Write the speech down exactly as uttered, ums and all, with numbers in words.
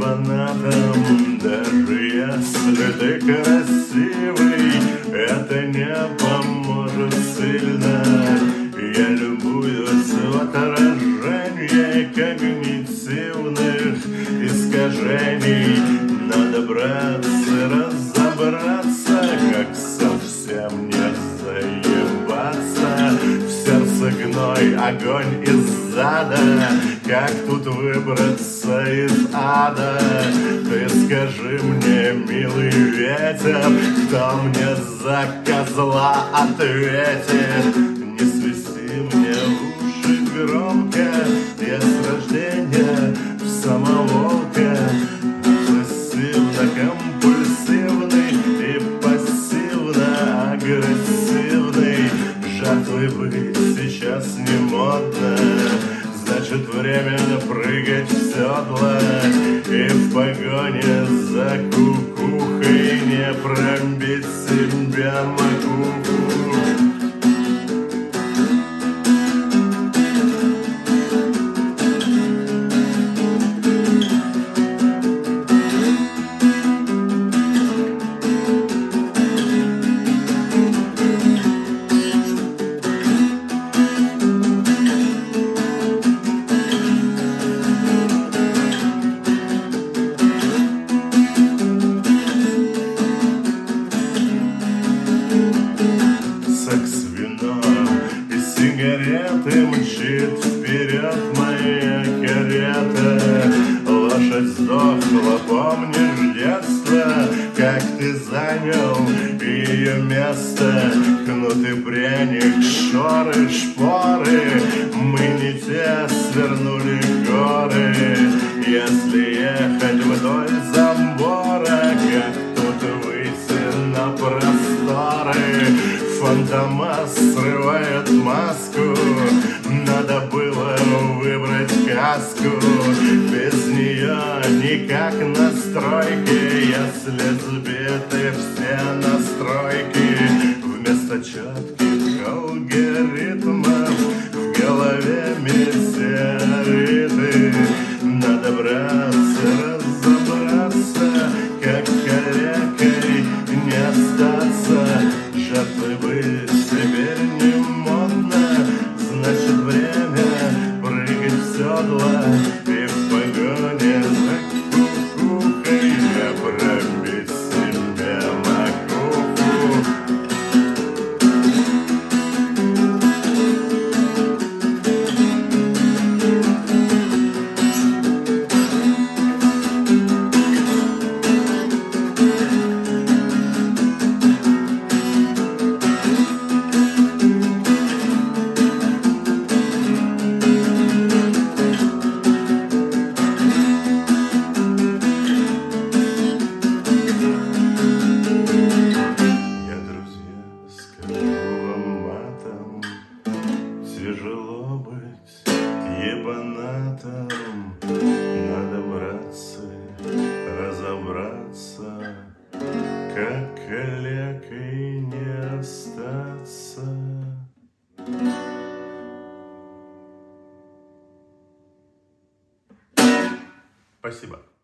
ебанатом. Даже если ты красивый, это не поможет сильно. Я любуюсь в отражении когнитивных искажений. Надо браться, разобраться, как совсем не заебаться. В сердце гной, огонь из зада. Как тут выбраться из ада? Ты скажи мне, милый ветер, кто мне за козла ответит? Не свисти мне в уши громко, я с рождения в самоволка. Обсессивно-компульсивный и пассивно-агрессивный. Жертвой быть сейчас не модно, значит время прыгать в седло. И в погоне за кукухой не пробить себе макуху. Сигареты мчит вперед моя карета. Лошадь сдохла, помнишь детство, как ты занял ее место? Кнут и пряник, шоры, шпоры, мы не те свернули горы. Если ехать вдоль забора, как тут выйти на просторы? Фантомас срывает маску, надо было выбрать каску. Без нее никак настройки, если сбиты все настройки. Вместо четких алгоритмов в голове метеориты. Надо браться, разобраться, как калекой не остаться. Жертвой быть теперь не модно, значит время прыгать в седло. И в погоне за кукухой не пробить себе макуху. Тяжело быть ебанатом, надо браться, разобраться, как калекой не остаться. Спасибо.